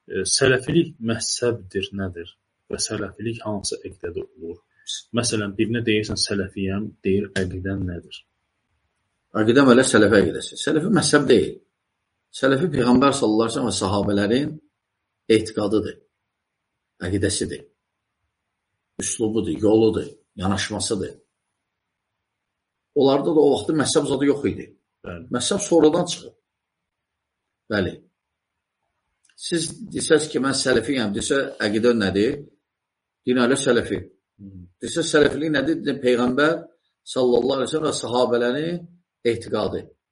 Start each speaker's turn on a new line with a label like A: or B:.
A: Sələfilik məhzəbdir, nədir? Və sələfilik hansı əqidədə olur? Məsələn, birinə deyirsən sələfiyəm, deyir əqidən nədir?
B: Əqidə mələ sələfi əqidəsi. Sələfi məhzəb deyil. Sələfi Peyğəmbər sallallahu əleyhi və səlləm və sahabələrin etiqadıdır, əqidəsidir, üslubudur, yoludur, yanaşmasıdır. Onlarda da o vaxtda məhzəb zadı yox idi. Məhzəb sonradan çıxıb. Bəli. Siz desəz ki, mən sələfiyəm, desə əqidə nədir? Dinələ sələfi. Desə sələfilik nədir? Peyğəmbər sallallahu əleyhi və səlləm və sahabələrin etiqadı.